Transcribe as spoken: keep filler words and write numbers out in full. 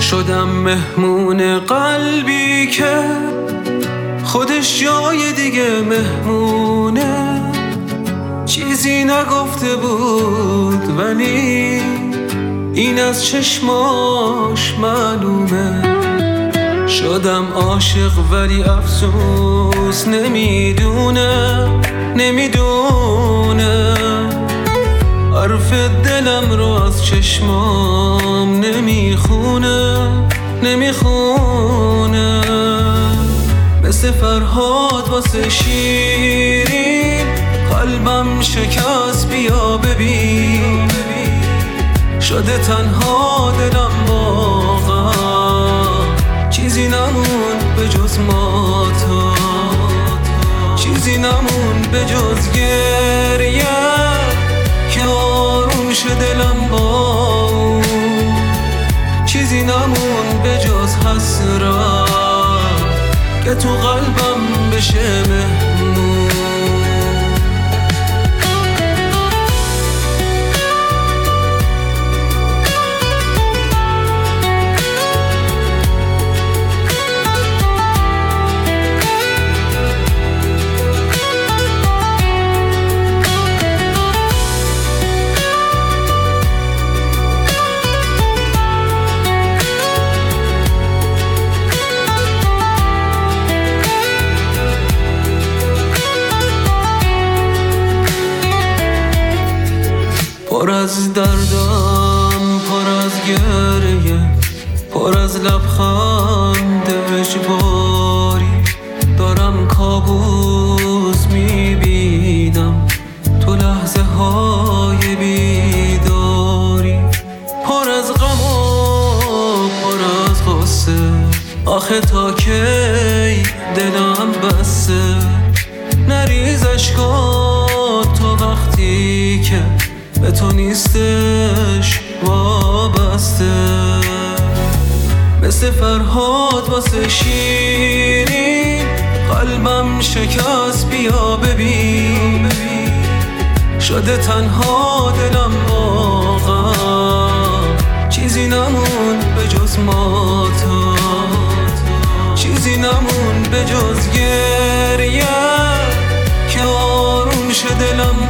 شدم مهمون قلبی که خودش جای دیگه مهمونه. چیزی نگفته بود ولی این از چشماش معلومه. شدم عاشق ولی افسوس نمیدونه نمیدونه حرف دلم رو از چشمام نمیخونه نمیخونه. مثل فرهاد واسه شیرین قلبم شکست، بیا ببین شده تنها دلم واقعا. چیزی نمون به جز ما تا، چیزی نمون به جز گریه که آروم شه دلم با اون. چیزی نمون به جز حسرت که تو قلبم بشه مهمون. پر از دردم، پر از گریه، پر از لبخند اجباری. دارم کابوس میبینم تو لحظه های بیداری. پر از غم و پر از غصه، آخه تا کی دلم بسته. نریز اشکات تو وقتی که به تو نیستش وابسته. مثل فرهاد واسه شیرین قلبم شکست، بیا ببین شده تنها دلم واقعا. چیزی نمون به جز ما تا، چیزی نمون به جز گریه که آروم شه دلم